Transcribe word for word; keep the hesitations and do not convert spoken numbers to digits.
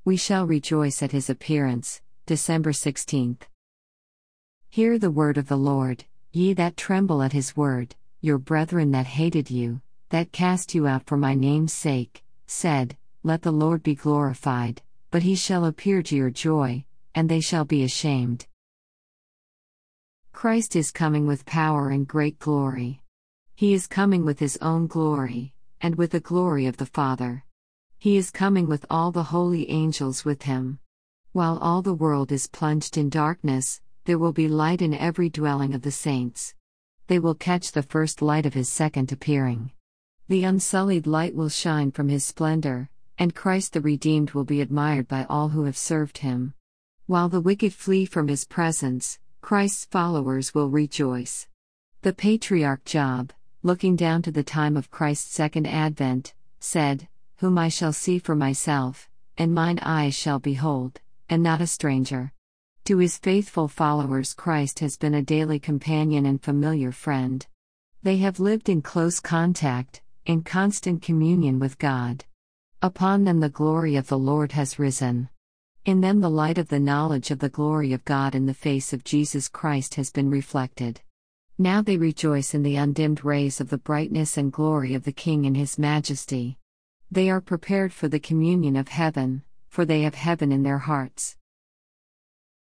We shall rejoice at his appearance. December sixteenth. Hear the word of the Lord, ye that tremble at his word, your brethren that hated you, that cast you out for my name's sake, said, Let the Lord be glorified, but he shall appear to your joy, and they shall be ashamed. Christ is coming with power and great glory. He is coming with his own glory, and with the glory of the Father. He is coming with all the holy angels with him. While all the world is plunged in darkness, there will be light in every dwelling of the saints. They will catch the first light of his second appearing. The unsullied light will shine from his splendor, and Christ the redeemed will be admired by all who have served him. While the wicked flee from his presence, Christ's followers will rejoice. The patriarch Job, looking down to the time of Christ's second advent, said, Whom I shall see for myself, and mine eyes shall behold, and not a stranger. To his faithful followers Christ has been a daily companion and familiar friend. They have lived in close contact, in constant communion with God. Upon them the glory of the Lord has risen. In them the light of the knowledge of the glory of God in the face of Jesus Christ has been reflected. Now they rejoice in the undimmed rays of the brightness and glory of the King in his majesty. They are prepared for the communion of heaven, for they have heaven in their hearts.